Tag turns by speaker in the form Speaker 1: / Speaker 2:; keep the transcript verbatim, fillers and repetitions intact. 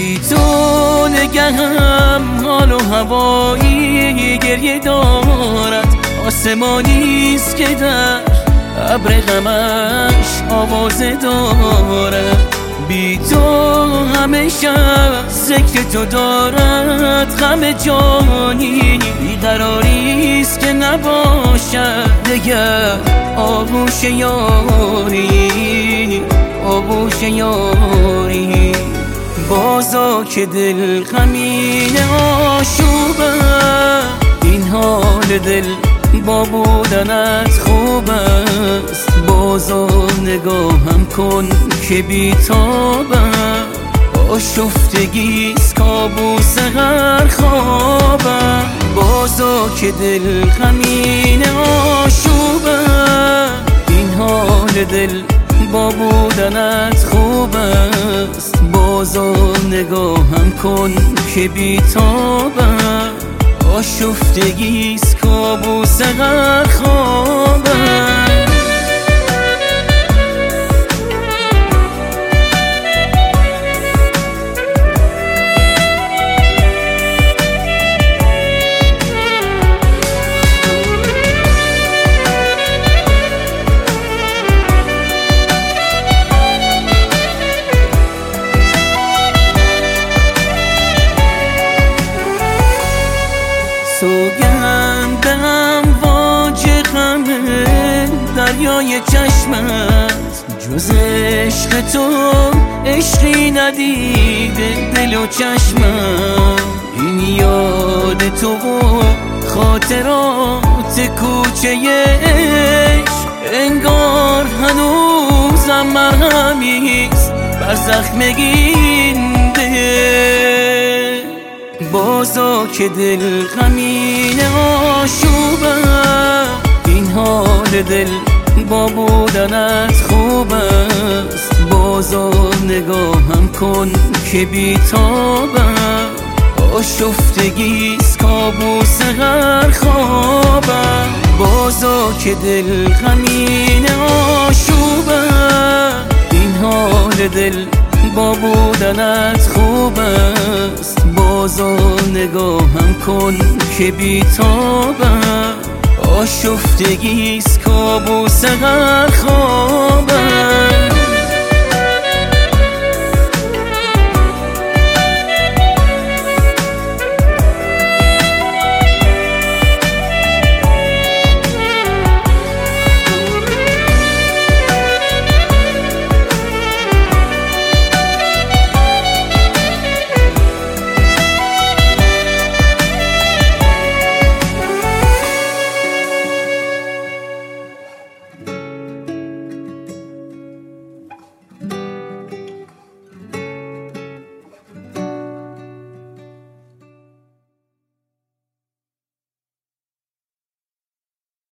Speaker 1: بی تو نگهم حال و هوایی گریه دارد، آسمانیست که در ابر غمش آوازه دارد. بی تو همیشه ذکر تو دارد، غم جانی بیقراریست که نباشد دگر آغوش یاری، آغوش یاری. بازا که دل غمین آشوبه، این حال دل با بودنت خوب است. بازا نگاهم کن که بیتابم، آشفتگیست کابوس هر خوابم. بازا که دل غمین آشوبه، این حال دل با بودنت خوب است. بازا نگاهم کن که بیتابم، آشفتگیست کابوس هر خوابم. سوگندم واجه غمه دریای چشمت، جز عشق تو عشقی ندیده دل و چشمم. این یاد تو و خاطرات کوچه عشق، انگار هنوزم مرهمیست بر زخم گینده. بازا که دل غمین آشوبه، این حال دل با بودنت خوب است. بازا نگاهم کن که بیتابم، آشفتگیست کابوس هر خوابم. بازا که دل غمین آشوبه، این حال دل با بودنت خوب است. بازا نگاهم کن که بیتابم، آشفتگیست کابوس هر